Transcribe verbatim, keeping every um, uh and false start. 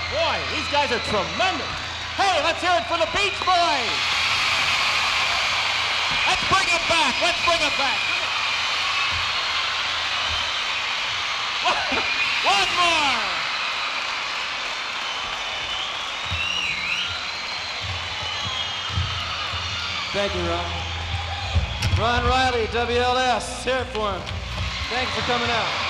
Boy, these guys are tremendous. Hey, let's hear it for the Beach Boys. Let's bring it back. Let's bring it back. One more. Thank you, Ron. Ron Riley, W L S. Hear it for him. Thanks for coming out.